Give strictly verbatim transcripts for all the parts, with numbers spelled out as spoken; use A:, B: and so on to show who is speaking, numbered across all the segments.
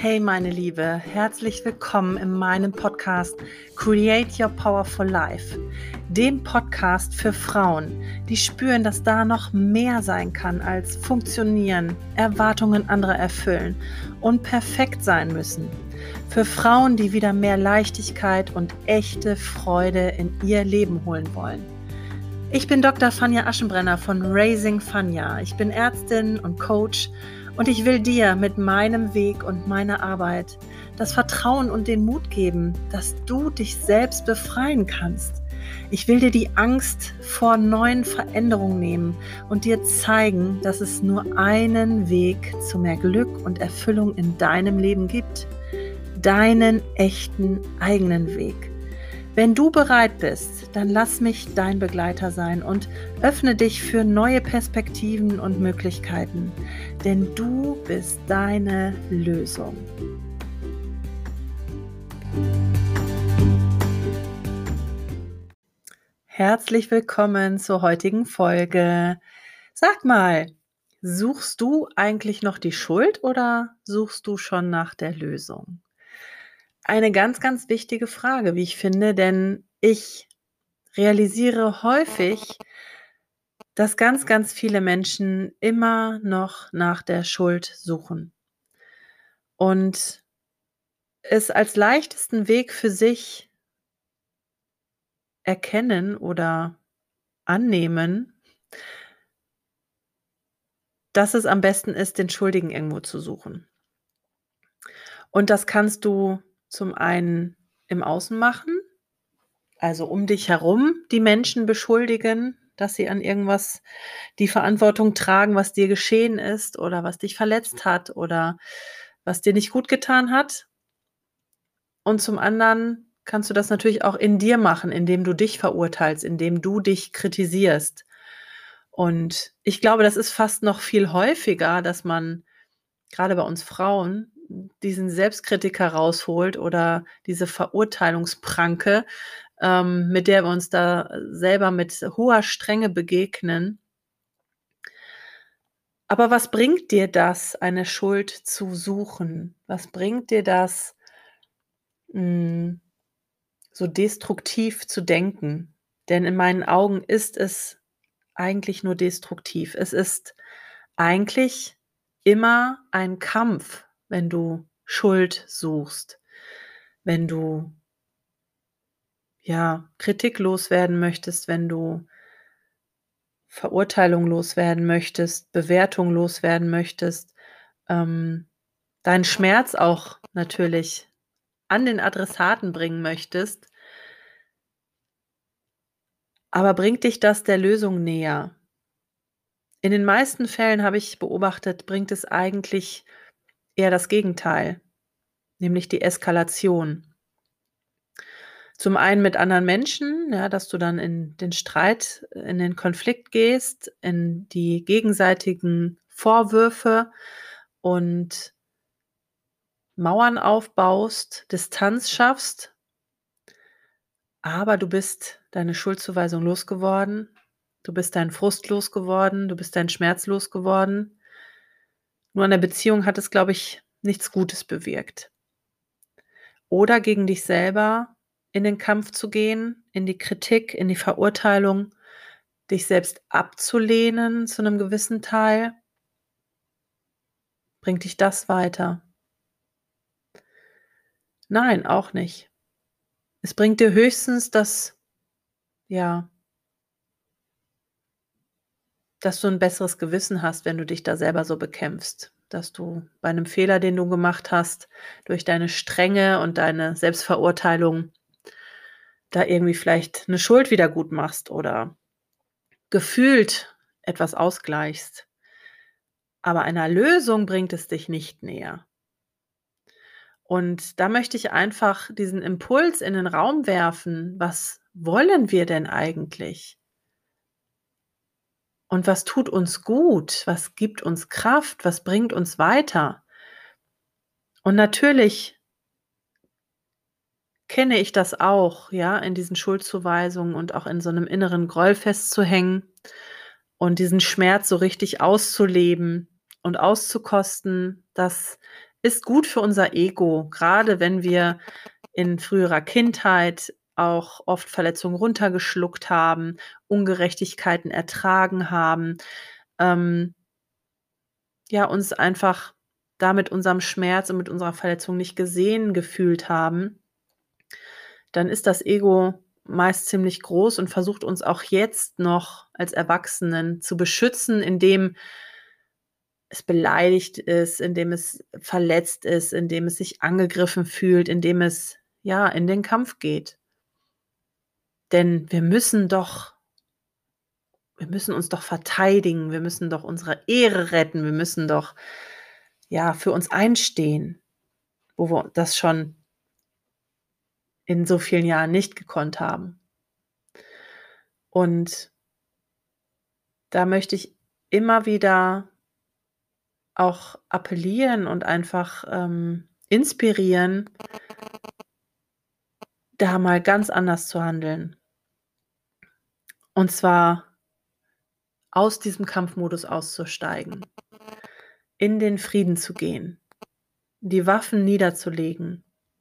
A: Hey meine Liebe, herzlich willkommen in meinem Podcast Create Your Powerful Life, dem Podcast für Frauen, die spüren, dass da noch mehr sein kann als funktionieren, Erwartungen anderer erfüllen und perfekt sein müssen. Für Frauen, die wieder mehr Leichtigkeit und echte Freude in ihr Leben holen wollen. Ich bin Doktor Fania Aschenbrenner von Raising Fania. Ich bin Ärztin und Coach und ich will dir mit meinem Weg und meiner Arbeit das Vertrauen und den Mut geben, dass du dich selbst befreien kannst. Ich will dir die Angst vor neuen Veränderungen nehmen und dir zeigen, dass es nur einen Weg zu mehr Glück und Erfüllung in deinem Leben gibt. Deinen echten eigenen Weg. Wenn du bereit bist, dann lass mich dein Begleiter sein und öffne dich für neue Perspektiven und Möglichkeiten, denn du bist deine Lösung. Herzlich willkommen zur heutigen Folge. Sag mal, suchst du eigentlich noch die Schuld oder suchst du schon nach der Lösung? Eine ganz, ganz wichtige Frage, wie ich finde, denn ich realisiere häufig, dass ganz, ganz viele Menschen immer noch nach der Schuld suchen und es als leichtesten Weg für sich erkennen oder annehmen, dass es am besten ist, den Schuldigen irgendwo zu suchen. Und das kannst du zum einen im Außen machen, also um dich herum die Menschen beschuldigen, dass sie an irgendwas die Verantwortung tragen, was dir geschehen ist oder was dich verletzt hat oder was dir nicht gut getan hat. Und zum anderen kannst du das natürlich auch in dir machen, indem du dich verurteilst, indem du dich kritisierst. Und ich glaube, das ist fast noch viel häufiger, dass man gerade bei uns Frauen diesen Selbstkritiker rausholt oder diese Verurteilungspranke, ähm, mit der wir uns da selber mit hoher Strenge begegnen. Aber was bringt dir das, eine Schuld zu suchen? Was bringt dir das, hm, so destruktiv zu denken? Denn in meinen Augen ist es eigentlich nur destruktiv. Es ist eigentlich immer ein Kampf, wenn du Schuld suchst, wenn du ja, Kritik loswerden möchtest, wenn du Verurteilung loswerden möchtest, Bewertung loswerden möchtest, ähm, deinen Schmerz auch natürlich an den Adressaten bringen möchtest. Aber bringt dich das der Lösung näher? In den meisten Fällen habe ich beobachtet, bringt es eigentlich eher das Gegenteil, nämlich die Eskalation. Zum einen mit anderen Menschen, ja, dass du dann in den Streit, in den Konflikt gehst, in die gegenseitigen Vorwürfe und Mauern aufbaust, Distanz schaffst, aber du bist deine Schuldzuweisung losgeworden, du bist deinen Frust losgeworden, du bist deinen Schmerz losgeworden. Nur an der Beziehung hat es, glaube ich, nichts Gutes bewirkt. Oder gegen dich selber in den Kampf zu gehen, in die Kritik, in die Verurteilung, dich selbst abzulehnen zu einem gewissen Teil. Bringt dich das weiter? Nein, auch nicht. Es bringt dir höchstens das, ja, dass du ein besseres Gewissen hast, wenn du dich da selber so bekämpfst, dass du bei einem Fehler, den du gemacht hast, durch deine Strenge und deine Selbstverurteilung da irgendwie vielleicht eine Schuld wieder gut machst oder gefühlt etwas ausgleichst. Aber einer Lösung bringt es dich nicht näher. Und da möchte ich einfach diesen Impuls in den Raum werfen: Was wollen wir denn eigentlich? Und was tut uns gut? Was gibt uns Kraft? Was bringt uns weiter? Und natürlich kenne ich das auch, ja, in diesen Schuldzuweisungen und auch in so einem inneren Groll festzuhängen und diesen Schmerz so richtig auszuleben und auszukosten. Das ist gut für unser Ego, gerade wenn wir in früherer Kindheit auch oft Verletzungen runtergeschluckt haben, Ungerechtigkeiten ertragen haben, ähm ja, uns einfach da mit unserem Schmerz und mit unserer Verletzung nicht gesehen gefühlt haben, dann ist das Ego meist ziemlich groß und versucht uns auch jetzt noch als Erwachsenen zu beschützen, indem es beleidigt ist, indem es verletzt ist, indem es sich angegriffen fühlt, indem es, ja, in den Kampf geht. Denn wir müssen doch wir müssen uns doch verteidigen, wir müssen doch unsere Ehre retten, wir müssen doch, ja, für uns einstehen, wo wir das schon in so vielen Jahren nicht gekonnt haben. Und da möchte ich immer wieder auch appellieren und einfach, ähm, inspirieren da mal ganz anders zu handeln. Und zwar aus diesem Kampfmodus auszusteigen, in den Frieden zu gehen, die Waffen niederzulegen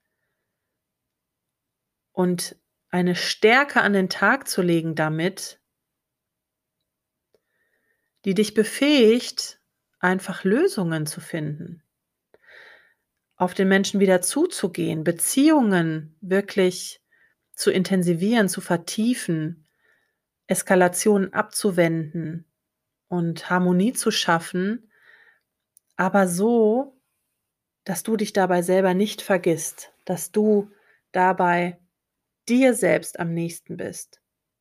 A: und eine Stärke an den Tag zu legen damit, die dich befähigt, einfach Lösungen zu finden, auf den Menschen wieder zuzugehen, Beziehungen wirklich zu intensivieren, zu vertiefen, Eskalationen abzuwenden und Harmonie zu schaffen, aber so, dass du dich dabei selber nicht vergisst, dass du dabei dir selbst am nächsten bist.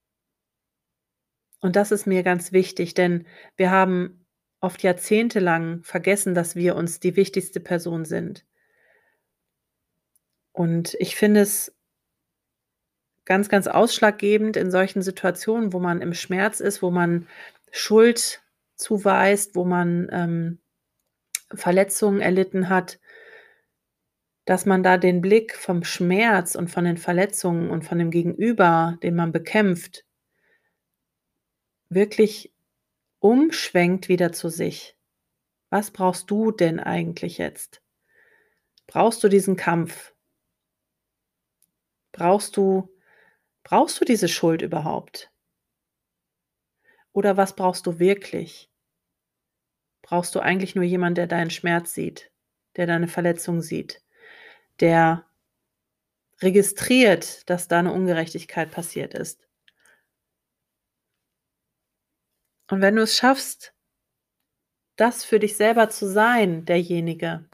A: Und das ist mir ganz wichtig, denn wir haben oft jahrzehntelang vergessen, dass wir uns die wichtigste Person sind. Und ich finde es ganz, ganz ausschlaggebend in solchen Situationen, wo man im Schmerz ist, wo man Schuld zuweist, wo man, ähm, Verletzungen erlitten hat, dass man da den Blick vom Schmerz und von den Verletzungen und von dem Gegenüber, den man bekämpft, wirklich umschwenkt wieder zu sich. Was brauchst du denn eigentlich jetzt? Brauchst du diesen Kampf? Brauchst du brauchst du diese Schuld überhaupt? Oder was brauchst du wirklich? Brauchst du eigentlich nur jemanden, der deinen Schmerz sieht, der deine Verletzung sieht, der registriert, dass da 'ne Ungerechtigkeit passiert ist? Und wenn du es schaffst, das für dich selber zu sein, derjenige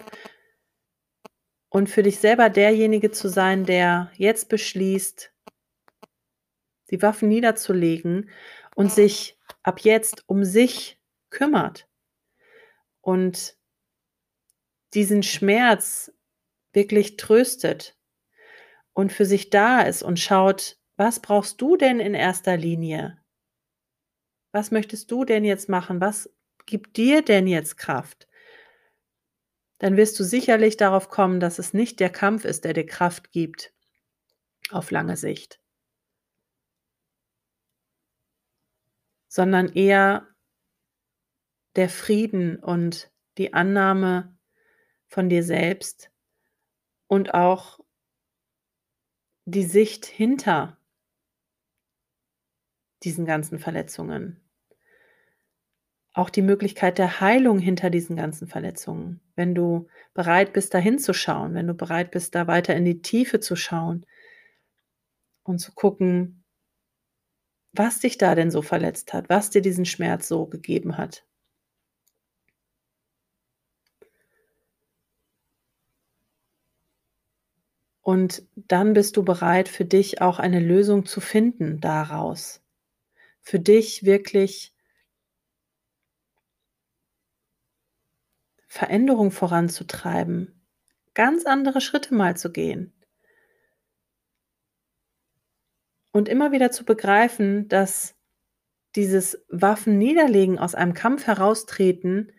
A: und für dich selber derjenige zu sein, der jetzt beschließt, die Waffen niederzulegen und sich ab jetzt um sich kümmert und diesen Schmerz wirklich tröstet und für sich da ist und schaut: „Was brauchst du denn in erster Linie? Was möchtest du denn jetzt machen? Was gibt dir denn jetzt Kraft?“ Dann wirst du sicherlich darauf kommen, dass es nicht der Kampf ist, der dir Kraft gibt auf lange Sicht, sondern eher der Frieden und die Annahme von dir selbst und auch die Sicht hinter diesen ganzen Verletzungen. Auch die Möglichkeit der Heilung hinter diesen ganzen Verletzungen. Wenn du bereit bist, da hinzuschauen, wenn du bereit bist, da weiter in die Tiefe zu schauen und zu gucken, was dich da denn so verletzt hat, was dir diesen Schmerz so gegeben hat. Und dann bist du bereit, für dich auch eine Lösung zu finden daraus. Für dich wirklich Veränderung voranzutreiben, ganz andere Schritte mal zu gehen. Und immer wieder zu begreifen, dass dieses Waffenniederlegen, aus einem Kampf heraustreten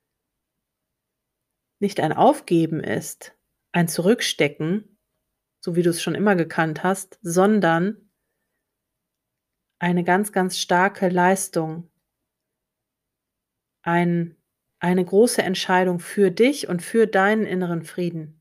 A: nicht ein Aufgeben ist, ein Zurückstecken, so wie du es schon immer gekannt hast, sondern eine ganz, ganz starke Leistung, ein eine große Entscheidung für dich und für deinen inneren Frieden.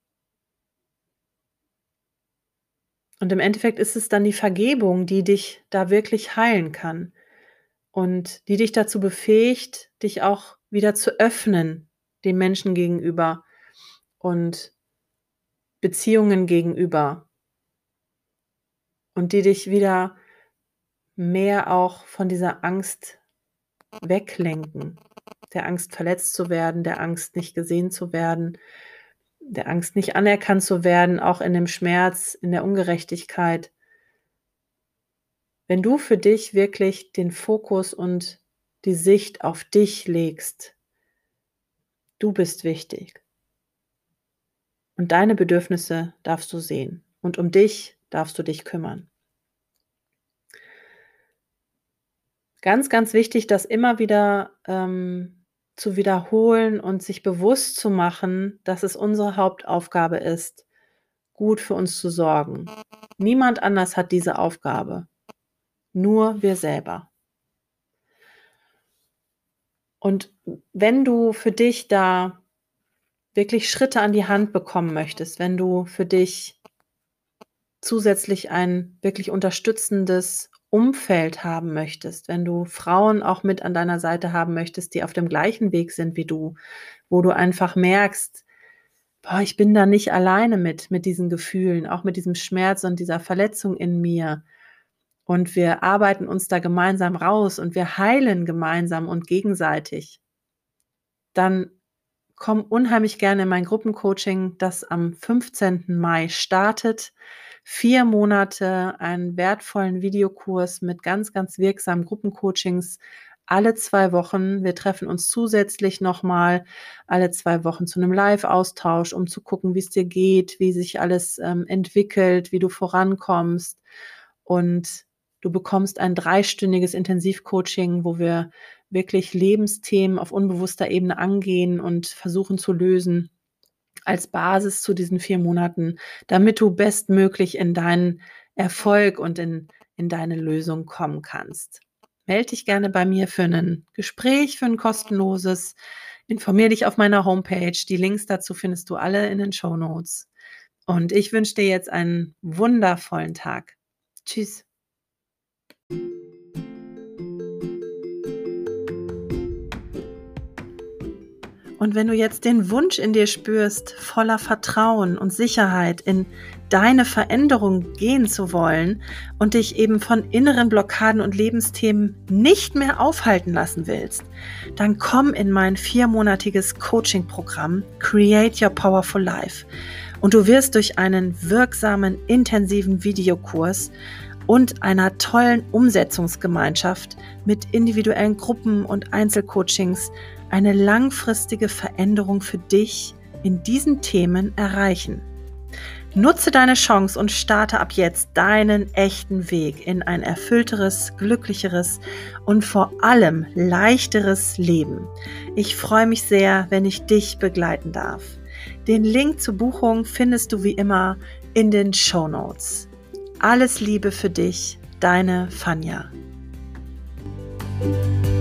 A: Und im Endeffekt ist es dann die Vergebung, die dich da wirklich heilen kann und die dich dazu befähigt, dich auch wieder zu öffnen den Menschen gegenüber und Beziehungen gegenüber und die dich wieder mehr auch von dieser Angst weglenken, der Angst, verletzt zu werden, der Angst, nicht gesehen zu werden, der Angst, nicht anerkannt zu werden, auch in dem Schmerz, in der Ungerechtigkeit. Wenn du für dich wirklich den Fokus und die Sicht auf dich legst, du bist wichtig und deine Bedürfnisse darfst du sehen und um dich darfst du dich kümmern. Ganz, ganz wichtig, das immer wieder ähm, zu wiederholen und sich bewusst zu machen, dass es unsere Hauptaufgabe ist, gut für uns zu sorgen. Niemand anders hat diese Aufgabe, nur wir selber. Und wenn du für dich da wirklich Schritte an die Hand bekommen möchtest, wenn du für dich zusätzlich ein wirklich unterstützendes Umfeld haben möchtest, wenn du Frauen auch mit an deiner Seite haben möchtest, die auf dem gleichen Weg sind wie du, wo du einfach merkst, boah, ich bin da nicht alleine mit, mit diesen Gefühlen, auch mit diesem Schmerz und dieser Verletzung in mir. Und wir arbeiten uns da gemeinsam raus und wir heilen gemeinsam und gegenseitig. Dann komm unheimlich gerne in mein Gruppencoaching, das am fünfzehnten Mai startet. Vier Monate, einen wertvollen Videokurs mit ganz, ganz wirksamen Gruppencoachings. Alle zwei Wochen. Wir treffen uns zusätzlich nochmal alle zwei Wochen zu einem Live-Austausch, um zu gucken, wie es dir geht, wie sich alles ähm, entwickelt, wie du vorankommst. Und du bekommst ein dreistündiges Intensivcoaching, wo wir wirklich Lebensthemen auf unbewusster Ebene angehen und versuchen zu lösen als Basis zu diesen vier Monaten, damit du bestmöglich in deinen Erfolg und in, in deine Lösung kommen kannst. Melde dich gerne bei mir für ein Gespräch, für ein kostenloses. Informiere dich auf meiner Homepage. Die Links dazu findest du alle in den Shownotes. Und ich wünsche dir jetzt einen wundervollen Tag. Tschüss. Und wenn du jetzt den Wunsch in dir spürst, voller Vertrauen und Sicherheit in deine Veränderung gehen zu wollen und dich eben von inneren Blockaden und Lebensthemen nicht mehr aufhalten lassen willst, dann komm in mein viermonatiges Coaching-Programm Create Your Powerful Life. Und du wirst durch einen wirksamen, intensiven Videokurs und einer tollen Umsetzungsgemeinschaft mit individuellen Gruppen und Einzelcoachings eine langfristige Veränderung für dich in diesen Themen erreichen. Nutze deine Chance und starte ab jetzt deinen echten Weg in ein erfüllteres, glücklicheres und vor allem leichteres Leben. Ich freue mich sehr, wenn ich dich begleiten darf. Den Link zur Buchung findest du wie immer in den Shownotes. Alles Liebe für dich, deine Fanja.